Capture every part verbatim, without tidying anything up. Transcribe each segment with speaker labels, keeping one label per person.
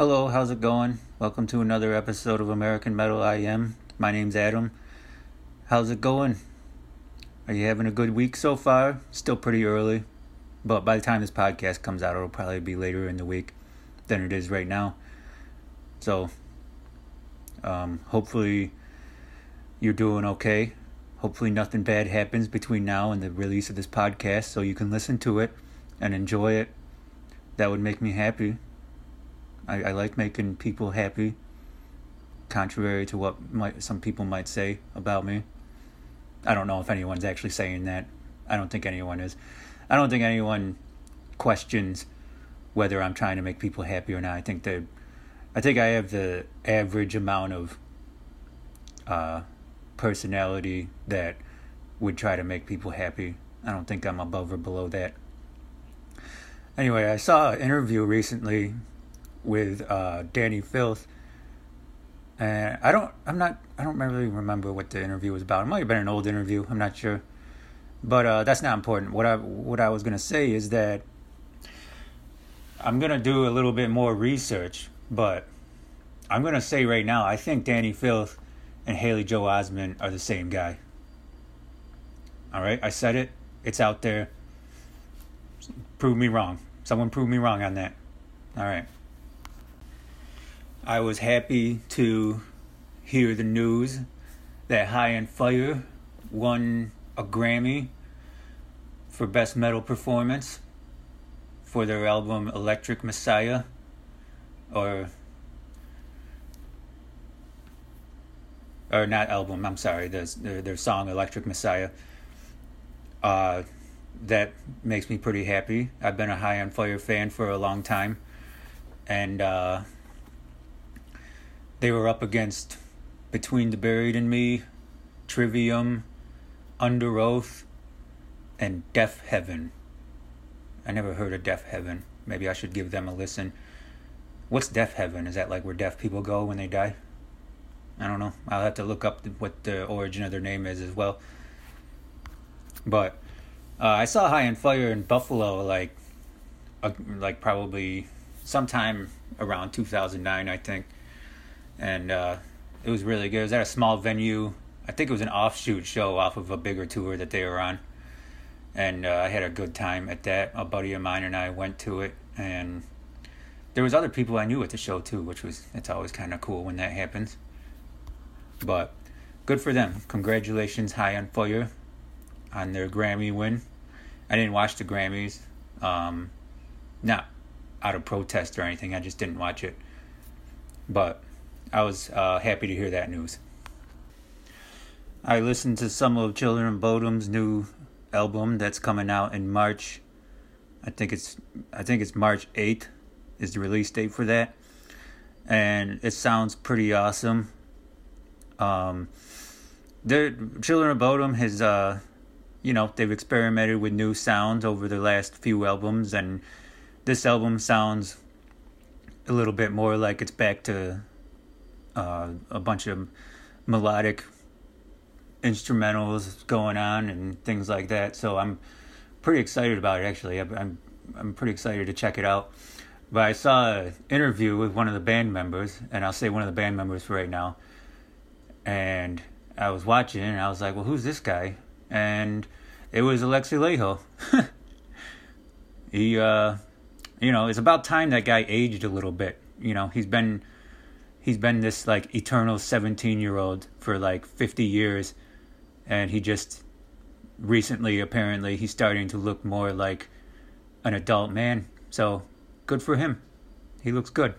Speaker 1: Hello, how's it going? Welcome to another episode of American Metal I M. My name's Adam. How's it going? Are you having a good week so far? Still pretty early, but by the time this podcast comes out, it'll probably be later in the week than it is right now. So, um, hopefully you're doing okay. Hopefully nothing bad happens between now and the release of this podcast so you can listen to it and enjoy it. That would make me happy. I, I like making people happy, contrary to what might, some people might say about me. I don't know if anyone's actually saying that. I don't think anyone is. I don't think anyone questions whether I'm trying to make people happy or not. I think that I think I have the average amount of uh, personality that would try to make people happy. I don't think I'm above or below that. Anyway, I saw an interview recently with uh, Danny Filth, and I don't, I'm not, I don't really remember what the interview was about. It might have been an old interview. I'm not sure, but uh, that's not important. What I, what I was gonna say is that I'm gonna do a little bit more research, but I'm gonna say right now, I think Danny Filth and Haley Joel Osment are the same guy. All right, I said it. It's out there. Prove me wrong. Someone prove me wrong on that. All right. I was happy to hear the news that High on Fire won a Grammy for Best Metal Performance for their album Electric Messiah, or or not album, I'm sorry, their, their song Electric Messiah. Uh, that makes me pretty happy. I've been a High on Fire fan for a long time, and uh, they were up against Between the Buried and Me, Trivium, Under Oath, and Deaf Heaven. I never heard of Deaf Heaven. Maybe I should give them a listen. What's Deaf Heaven? Is that like where deaf people go when they die? I don't know. I'll have to look up what the origin of their name is as well. But uh, I saw High on Fire in Buffalo like, uh, like probably sometime around two thousand nine, I think. And uh, it was really good. It was at a small venue. I think it was an offshoot show off of a bigger tour that they were on. And uh, I had a good time at that. A buddy of mine and I went to it. And there was other people I knew at the show too, which was, it's always kind of cool when that happens. But good for them. Congratulations, High on Fire, on their Grammy win. I didn't watch the Grammys. Um, not out of protest or anything. I just didn't watch it. But I was uh, happy to hear that news. I listened to some of Children of Bodom's new album that's coming out in March. I think it's I think it's March eighth is the release date for that, and it sounds pretty awesome. Um, the Children of Bodom has uh, you know, they've experimented with new sounds over the last few albums, and this album sounds a little bit more like it's back to Uh, a bunch of melodic instrumentals going on and things like that. So I'm pretty excited about it, actually. I'm I'm pretty excited to check it out. But I saw an interview with one of the band members, and I'll say one of the band members for right now. And I was watching, and I was like, well, who's this guy? And it was Alexi Laiho. he, uh, you know, it's about time that guy aged a little bit. You know, he's been... He's been this, like, eternal seventeen-year-old for, like, fifty years. And he just recently, apparently, he's starting to look more like an adult man. So, good for him. He looks good.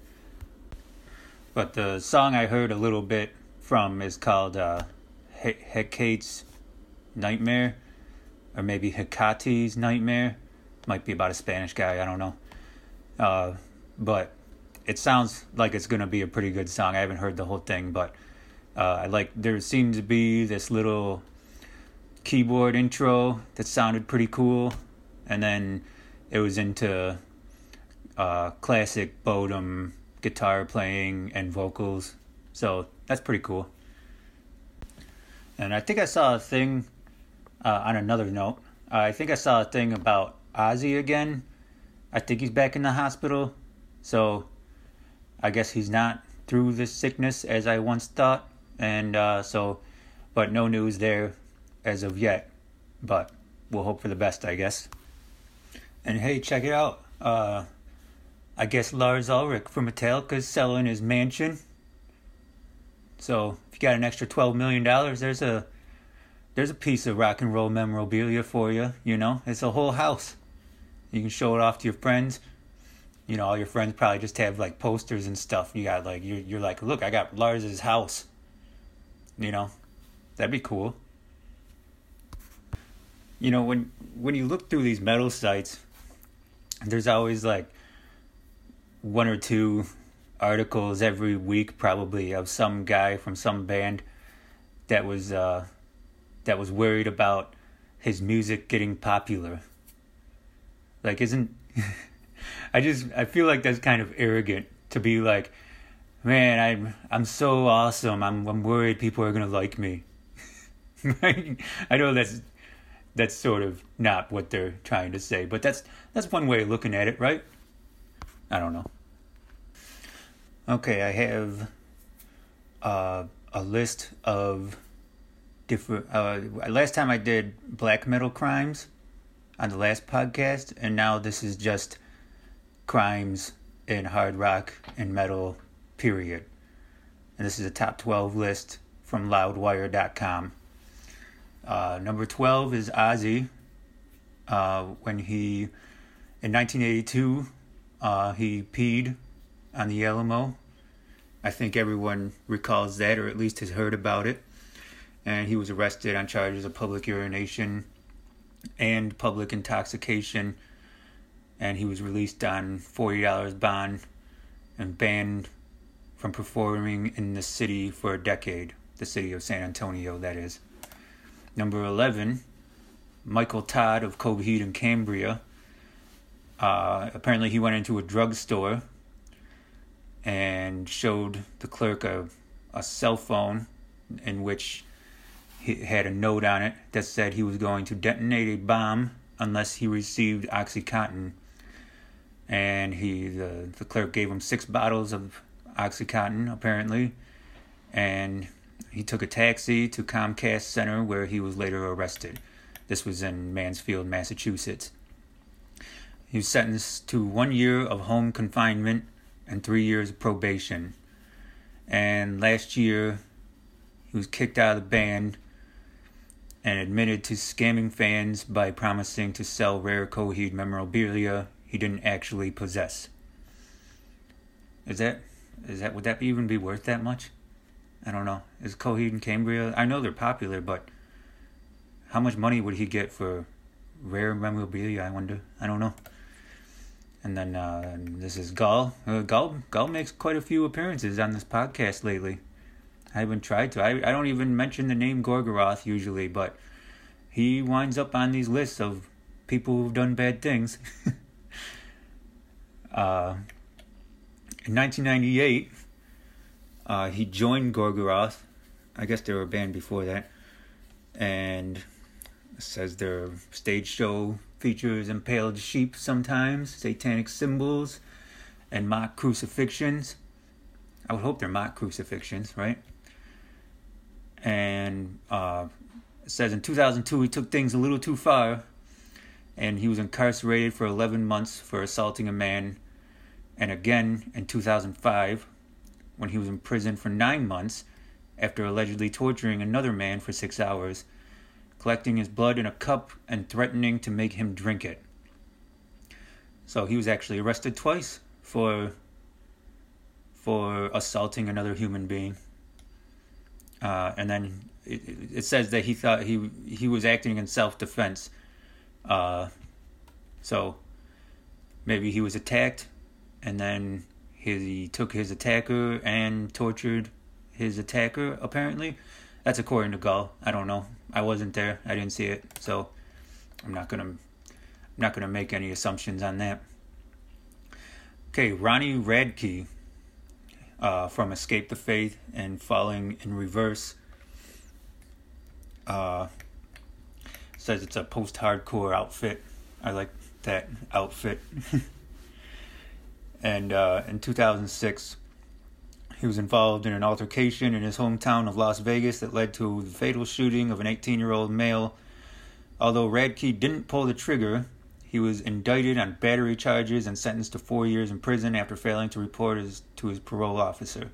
Speaker 1: But the song I heard a little bit from is called uh, Hecate's Nightmare. Or maybe Hecate's Nightmare. Might be about a Spanish guy, I don't know. Uh, but... It sounds like it's going to be a pretty good song. I haven't heard the whole thing, but uh, I like. There seemed to be this little keyboard intro that sounded pretty cool, and then it was into uh, classic Bodom guitar playing and vocals. So that's pretty cool. And I think I saw a thing uh, on another note. Uh, I think I saw a thing about Ozzy again. I think he's back in the hospital. So I guess he's not through this sickness as I once thought. And uh, so, but no news there as of yet. But we'll hope for the best, I guess. And hey, check it out. Uh, I guess Lars Ulrich from Metallica is selling his mansion. So if you got an extra twelve million dollars, there's a there's a piece of rock and roll memorabilia for you. You know, it's a whole house. You can show it off to your friends. You know, all your friends probably just have like posters and stuff. You got like you're you're like, look, I got Lars's house. You know, that'd be cool. You know, when when you look through these metal sites, there's always like one or two articles every week probably of some guy from some band that was uh, that was worried about his music getting popular. Like, isn't I just I feel like that's kind of arrogant to be like, man, I'm I'm so awesome. I'm I'm worried people are gonna like me. I know that's that's sort of not what they're trying to say, but that's that's one way of looking at it, right? I don't know. Okay, I have uh, a list of different. Uh, last time I did black metal crimes on the last podcast, and now this is just crimes in hard rock and metal, period. And this is a top twelve list from loudwire dot com. Uh, number twelve is Ozzy. Uh, when he, in nineteen eighty-two, uh, he peed on the Alamo. I think everyone recalls that, or at least has heard about it. And he was arrested on charges of public urination and public intoxication. And he was released on forty dollars bond and banned from performing in the city for a decade. The city of San Antonio, that is. Number eleven, Michael Todd of Coheed and Cambria. Uh, apparently he went into a drugstore and showed the clerk a, a cell phone in which he had a note on it that said he was going to detonate a bomb unless he received OxyContin. And he the, the clerk gave him six bottles of OxyContin, apparently. And he took a taxi to Comcast Center, where he was later arrested. This was in Mansfield, Massachusetts. He was sentenced to one year of home confinement and three years of probation. And last year, he was kicked out of the band and admitted to scamming fans by promising to sell rare Coheed memorabilia he didn't actually possess. Is that, is that, would that even be worth that much? I don't know. Is Coheed and Cambria, I know they're popular, but how much money would he get for rare memorabilia, I wonder? I don't know. And then uh, this is Gull. Uh, Gull. Gull makes quite a few appearances on this podcast lately. I haven't tried to. I, I don't even mention the name Gorgoroth usually, but he winds up on these lists of people who've done bad things. uh, in nineteen ninety-eight, uh, he joined Gorgoroth. I guess they were a band before that. And it says their stage show features impaled sheep sometimes, satanic symbols, and mock crucifixions. I would hope they're mock crucifixions, right? And uh, it says in two thousand two he took things a little too far, and he was incarcerated for eleven months for assaulting a man, and again in two thousand five when he was in prison for nine months after allegedly torturing another man for six hours, collecting his blood in a cup and threatening to make him drink it. So he was actually arrested twice for for assaulting another human being. Uh, and then it, it says that he thought he he was acting in self-defense. Uh, so maybe he was attacked, and then he took his attacker and tortured his attacker, apparently. That's according to Gull. I don't know. I wasn't there. I didn't see it. So I'm not gonna I'm not gonna make any assumptions on that. Okay, Ronnie Radke uh, from Escape the Faith and Falling in Reverse uh, says it's a post-hardcore outfit. I like that outfit. And uh, in two thousand six, He was involved in an altercation in his hometown of Las Vegas that led to the fatal shooting of an eighteen-year-old male. Although Radke didn't pull the trigger, he was indicted on battery charges and sentenced to four years in prison after failing to report his, to his parole officer.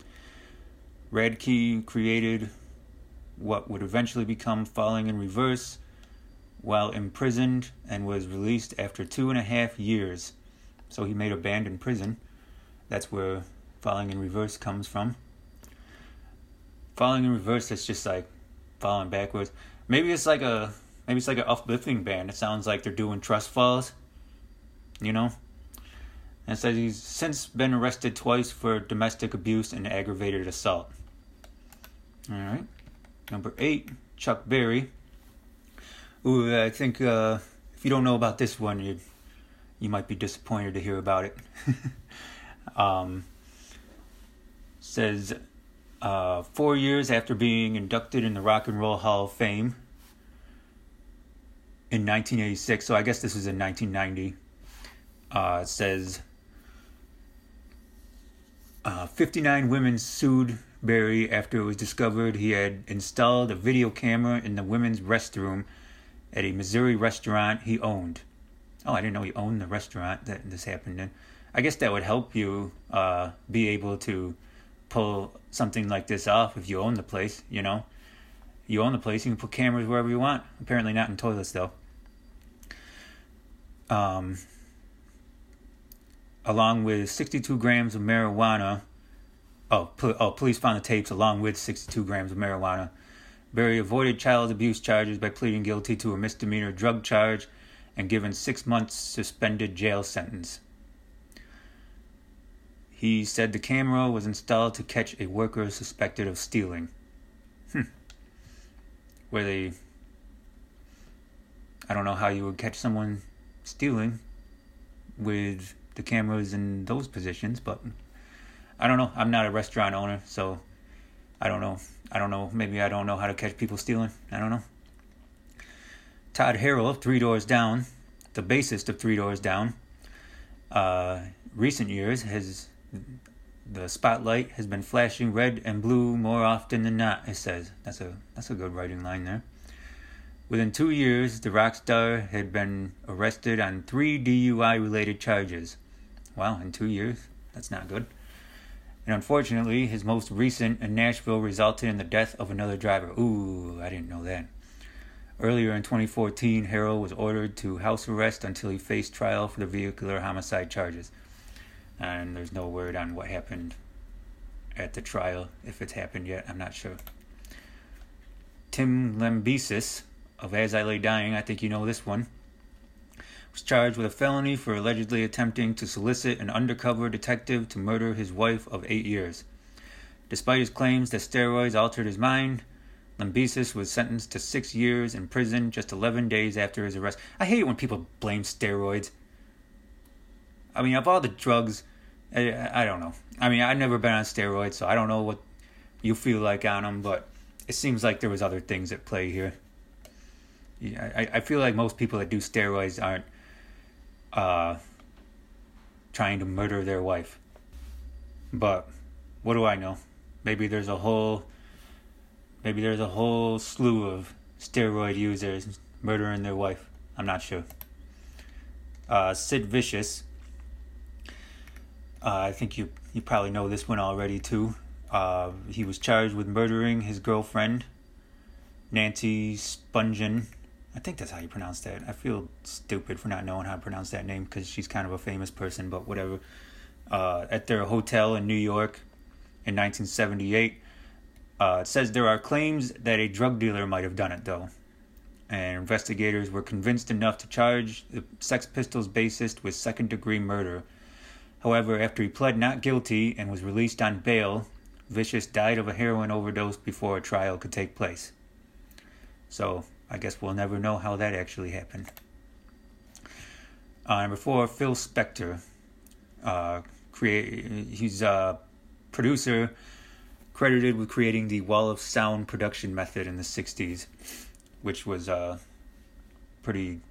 Speaker 1: Radke created what would eventually become Falling in Reverse while imprisoned and was released after two and a half years. So he made a band in prison. That's where Falling in Reverse comes from. Falling in Reverse, it's just like falling backwards. Maybe it's like a maybe it's like an uplifting band. It sounds like they're doing trust falls, you know? And it says he's since been arrested twice for domestic abuse and aggravated assault. Alright. Number eight, Chuck Berry. Ooh, I think uh, if you don't know about this one, you you might be disappointed to hear about it. um, says uh, four years after being inducted in the Rock and Roll Hall of Fame in nineteen eighty-six, so I guess this was in nineteen ninety. Uh, it says uh, fifty-nine women sued Berry after it was discovered he had installed a video camera in the women's restroom at a Missouri restaurant he owned. Oh, I didn't know he owned the restaurant that this happened in. I guess that would help you uh, be able to pull something like this off if you own the place, you know. You own the place, you can put cameras wherever you want. Apparently not in toilets, though. Um, along with sixty-two grams of marijuana. Oh, pol- oh, police found the tapes along with sixty-two grams of marijuana. Berry avoided child abuse charges by pleading guilty to a misdemeanor drug charge and given six months suspended jail sentence. He said the camera was installed to catch a worker suspected of stealing. Hmm. Where they... I don't know how you would catch someone stealing with the cameras in those positions, but I don't know. I'm not a restaurant owner, so I don't know. I don't know. Maybe I don't know how to catch people stealing. I don't know. Todd Harrell, Three Doors Down, the bassist of Three Doors Down, uh, recent years has the spotlight has been flashing red and blue more often than not. It says that's a that's a good writing line there. Within two years, the rock star had been arrested on three D U I related charges. Wow, in two years, that's not good. And unfortunately, his most recent in Nashville resulted in the death of another driver. Ooh, I didn't know that. Earlier in twenty fourteen, Harrell was ordered to house arrest until he faced trial for the vehicular homicide charges. And there's no word on what happened at the trial, if it's happened yet. I'm not sure. Tim Lambesis of As I Lay Dying, I think you know this one, was charged with a felony for allegedly attempting to solicit an undercover detective to murder his wife of eight years. Despite his claims that steroids altered his mind, Lambesis was sentenced to six years in prison just eleven days after his arrest. I hate it when people blame steroids. I mean, of all the drugs, I, I don't know. I mean, I've never been on steroids, so I don't know what you feel like on them, but it seems like there was other things at play here. Yeah, I, I feel like most people that do steroids aren't uh, trying to murder their wife. But what do I know? Maybe there's a whole, maybe there's a whole slew of steroid users murdering their wife. I'm not sure. Uh, Sid Vicious. Uh, I think you you probably know this one already too. Uh, he was charged with murdering his girlfriend, Nancy Spungen. I think that's how you pronounce that. I feel stupid for not knowing how to pronounce that name because she's kind of a famous person, but whatever. Uh, at their hotel in New York in nineteen seventy-eight. Uh, it says there are claims that a drug dealer might have done it, though. And investigators were convinced enough to charge the Sex Pistols bassist with second-degree murder. However, after he pled not guilty and was released on bail, Vicious died of a heroin overdose before a trial could take place. So, I guess we'll never know how that actually happened. Uh, number four, Phil Spector. Uh, create, he's a producer credited with creating the Wall of Sound production method in the sixties, which was a pretty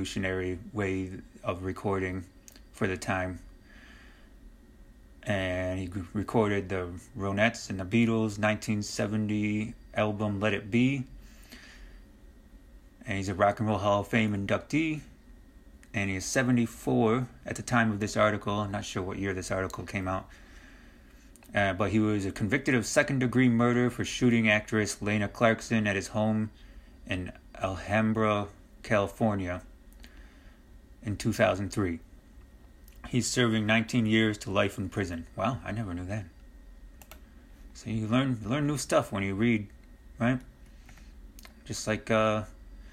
Speaker 1: revolutionary way of recording for the time. And and he recorded the Ronettes and the Beatles' nineteen seventy album Let It Be. And he's a Rock and Roll Hall of Fame inductee. And he is seventy-four at the time of this article. I'm not sure what year this article came out. Uh, but he was convicted of second-degree murder for shooting actress Lena Clarkson at his home in Alhambra, California in two thousand three. He's serving nineteen years to life in prison. Wow, I never knew that. So you learn learn new stuff when you read, right? Just like, uh,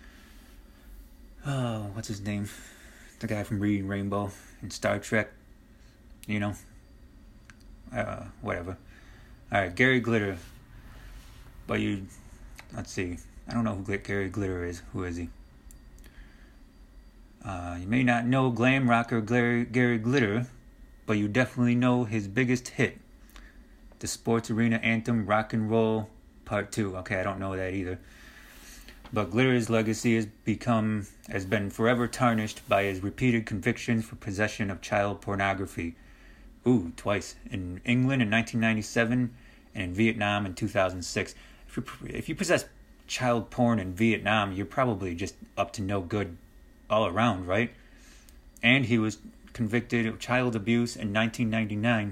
Speaker 1: oh, what's his name? The guy from Reading Rainbow in Star Trek, you know? Uh, whatever. Alright, Gary Glitter. But you, let's see. I don't know who Gary Glitter is. Who is he? Uh, you may not know glam rocker Gary, Gary Glitter, but you definitely know his biggest hit, the sports arena anthem Rock and Roll Part two. Okay, I don't know that either. But Glitter's legacy has become has been forever tarnished by his repeated convictions for possession of child pornography. Ooh, twice. In England in nineteen ninety-seven and in Vietnam in two thousand six. If you, if you possess child porn in Vietnam, you're probably just up to no good all around, right? And he was convicted of child abuse in nineteen ninety-nine.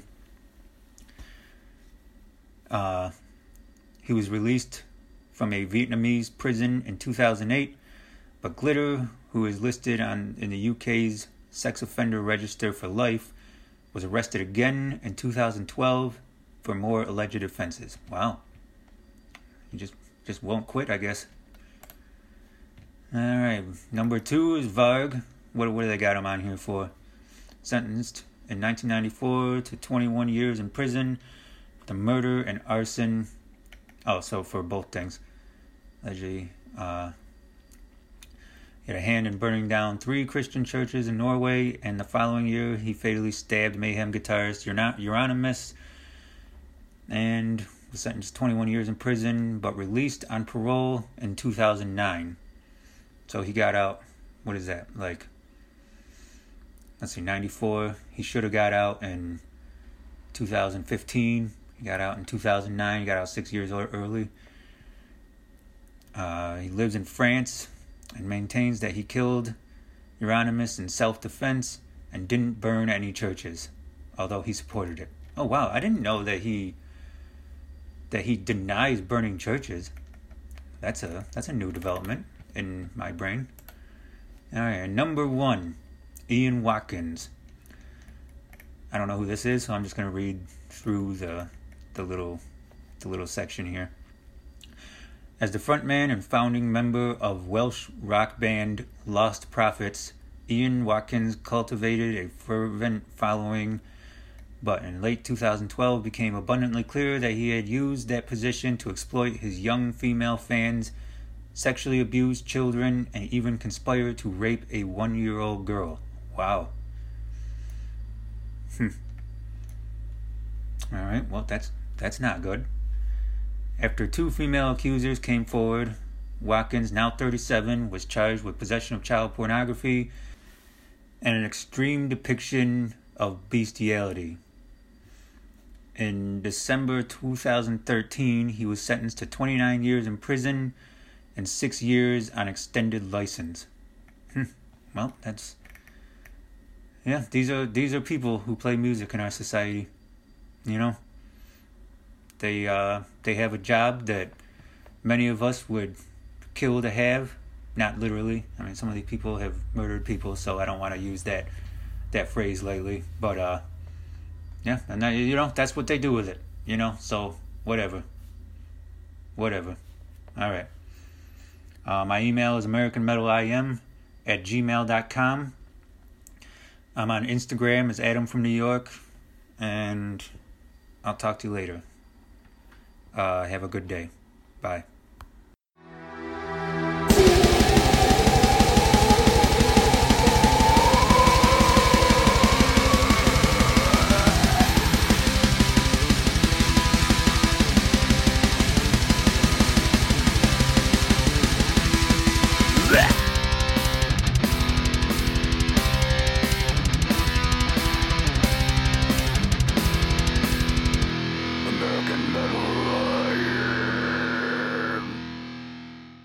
Speaker 1: Uh, he was released from a Vietnamese prison in two thousand eight, but Glitter, who is listed on in the U K's sex offender register for life, was arrested again in two thousand twelve for more alleged offenses. Wow. He just, just won't quit, I guess. Alright, number two is Varg. What, what do they got him on here for? Sentenced in nineteen ninety-four to twenty-one years in prison for the murder and arson. Oh, so for both things. Allegedly, uh, he had a hand in burning down three Christian churches in Norway, and the following year he fatally stabbed Mayhem guitarist Euronymous, and was sentenced to twenty-one years in prison, but released on parole in two thousand nine. So he got out, what is that, like, let's see, ninety-four. He should have got out in two thousand fifteen. He got out in two thousand nine. He got out six years early. Uh, he lives in France and maintains that he killed Euronymous in self-defense and didn't burn any churches, although he supported it. Oh, wow, I didn't know that he that he denies burning churches. That's a that's a new development in my brain. All right, number one, Ian Watkins. I don't know who this is, so I'm just going to read through the the little the little section here. As the frontman and founding member of Welsh rock band Lost Prophets, Ian Watkins cultivated a fervent following, but in late two thousand twelve became abundantly clear that he had used that position to exploit his young female fans, sexually abuse children, and even conspire to rape a one-year-old girl. Wow. Hmm. All right, well, that's that's not good. After two female accusers came forward, Watkins, now thirty-seven, was charged with possession of child pornography and an extreme depiction of bestiality. In December two thousand thirteen, he was sentenced to twenty-nine years in prison and six years on extended license. Hmm. Well, that's... Yeah, these are these are people who play music in our society. You know? They uh they have a job that many of us would kill to have. Not literally. I mean, some of these people have murdered people, so I don't want to use that that phrase lately. But uh yeah, and that, you know, that's what they do with it. You know, so whatever. Whatever. Alright. Uh, my email is americanmetalim at gmail dot com. I'm on Instagram as Adam from New York, and I'll talk to you later. Uh, have a good day. Bye.
Speaker 2: fucking metal.